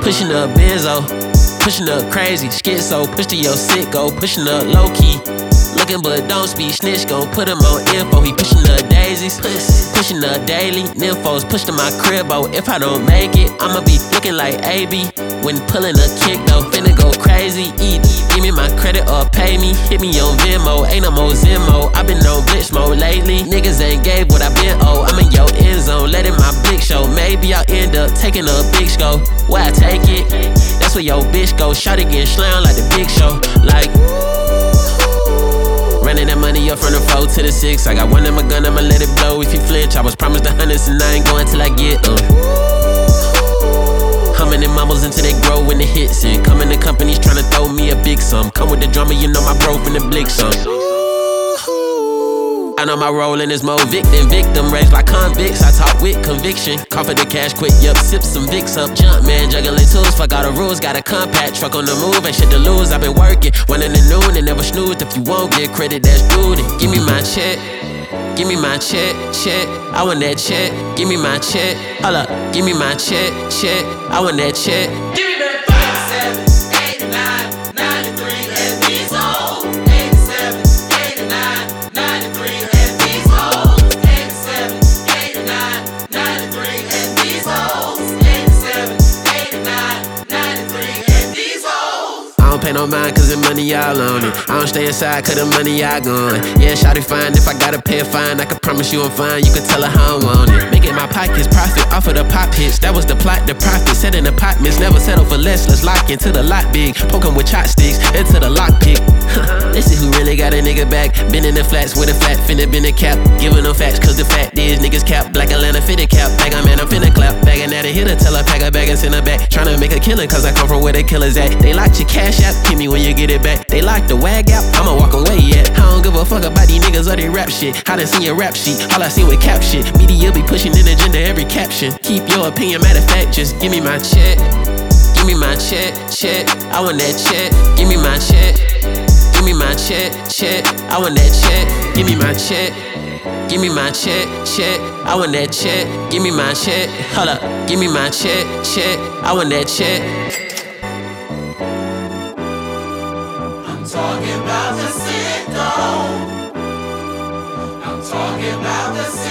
Pushing up benzo, pushing up crazy, schizo, push to your sicko, pushing up low key. Looking but don't speak, snitch gon' put him on info. He pushing up daisies, pushing up daily. Nymphos push to my cribbo. If I don't make it, I'ma be looking like AB when pulling a kick though. Finna go crazy, either give me my credit or pay me. Hit me on Venmo, ain't no more Zimo. I been on glitch mode lately. Niggas ain't gave what I been owed. I'm in your end zone, letting my blick show. Maybe I'll end up taking a big scope. Where I take it, that's where your bitch go. Shot it getting slammed like the Big Show. Like running that money up from the 4 to the 6. I got one in my gun, I'ma let it blow. If you flinch, I was promised the hundreds and I ain't going till I get humming them mumbles until they grow when the hits in. Coming to companies tryna throw me a big sum. Come with the drummer, you know my bro from the Blick song. I know my role in this more victim raised by convicts. I talk with conviction. Cough for the cash quick, yup, sip some Vicks up. Jump man, juggling tools, fuck all the rules. Got a compact truck on the move, ain't shit to lose. I've been working, 1 in the noon and never snoozed. If you won't get credit, that's due. Give me my check, give me my check. I want that check, give me my check. Hold up, give me my check. I want that check. Give me that 5, 7, 8, 9, 93 and these hoes. 87, 89, 93 and these hoes. 87, 89, 93 and these hoes. 87, 89, 93 and these hoes. I don't pay no mind cause the money all on it. I don't stay inside cause the money all gone. Yeah, shawty fine, if I gotta pay a fine, I can promise you I'm fine, you can tell her how I want it. Making my pockets profit off of the pop hits, that was the plot, the profit. Setting apartments, never settle for less, let's lock into the lot big. Poke 'em with chopsticks, into the lockpick. This is who really got a nigga back. Been in the flats with a flat, finna been a cap. Giving them facts cause the fact is niggas cap. Black Atlanta fitted cap, bag a man, I'm finna clap. Bagging at a hitter, tell her pack her bag and send her back. Tryna make a killing cause I come from where the killers at. They locked your cash app, hit me when you get it back. They locked the wag app, I'ma walk away yet. I don't give a fuck about these niggas or they rap shit. I done seen your rap sheet, all I seen was cap shit. Media be pushing an agenda every caption. Keep your opinion, matter of fact, just give me my check. Give me my check. I want that check. Give me my check. Give me my check. I want that check. Give me my check. Give me my check. I want that check. Give me my check. Hold up. Give me my check. I want that check. I'm talking about the sicko. I'm talking about the sicko.